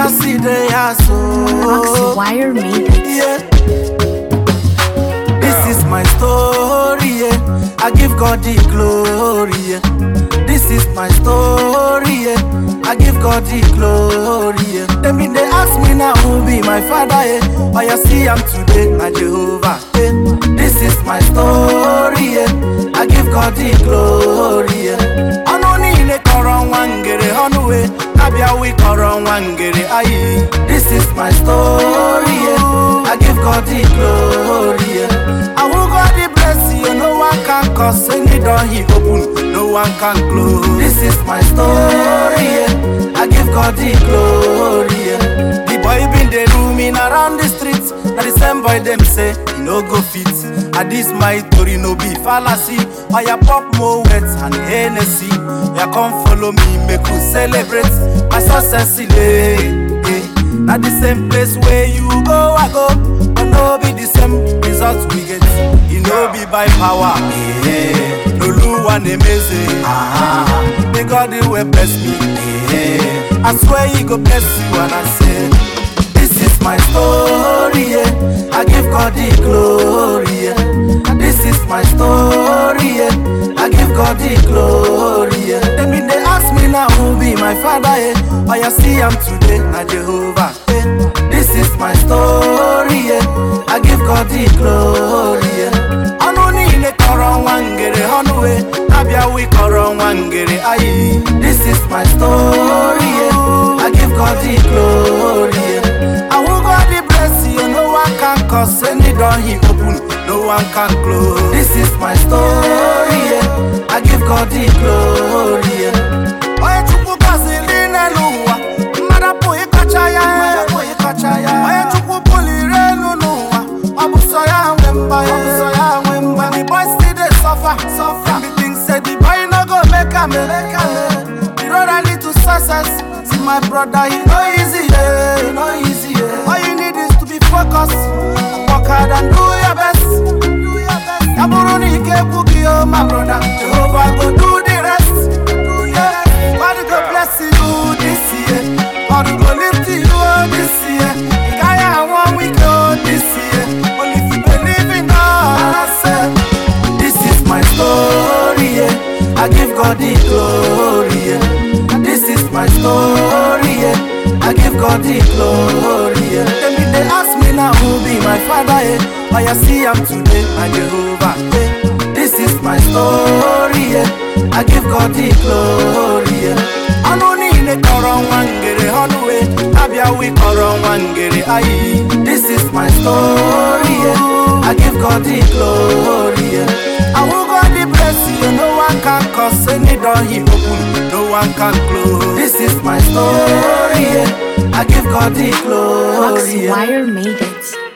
just see the hustle. Wire made it. Yeah. This is my story, yeah. I give God the glory, yeah. This is my story, yeah. I give God the glory, yeah. They ask me now who be my father, yeah. Oh, you see I'm today, na Jehovah, yeah. This is my story, yeah. I give God the glory, yeah. Anoni ne koron wangere honwe, kabia we koron wangere ayi. This is my story, yeah. I give God the glory, yeah. I will God the bless you, no one can cause any door he open, no one can close. This is my story, yeah. I give God the glory, yeah. The boy been the roaming around the streets, now the same boy them say he no go fit. And this my story no be fallacy. I ya pop more wet and Hennessy. Ya come follow me, make you celebrate my success today. Now the same place where you go, I go. But no be the same results we get. It no be by power. No one amazing. The God will bless me. I swear he go bless you and I say, this is my story, yeah. I give God the glory, yeah. This is my story, yeah. I give God the glory, yeah. They ask me now who be my father, yeah. Oh, you see I'm today, na Jehovah, yeah. This is my story, yeah. I give God the glory, yeah. Anoni ne koron wangere honwe, abia we koron wangere ayi. This is my story, yeah. I give God the glory, yeah. I will God the bless you, no one can cause any door he open, no one can close. This is my story, yeah. I give God the glory, yeah. Oye chupu kaziline luwa, madapo ikachaya, oye chupu polire nunuwa, abusoya wemba. The boy still they suffer. Everything said the boy no go make a me. The road I need to success. See my brother, he no easy, yeah. All you need is to be focused, work hard and do your best. Yaburuni kebuki, oh my brother, Jehovah go do the rest. God go bless you this year, God go lift you this year. Kaya one week this year, only if you believe in God. I say, this is my story, yeah. I give God the glory, yeah. This is my story, yeah. I give God the glory, yeah. They ask me now who be my father, yeah. Oh, you see I'm today, na Jehovah, yeah. This is my story, yeah. I give God the glory, yeah. Anoni ne koron wangere honwe, abia we koron wangere ayi. This is my story, yeah. I give God the glory, yeah. I will God the bless you, no one can cause any door he open, no one can close. This is my story, yeah. I give God the glory, yeah. Wire made it.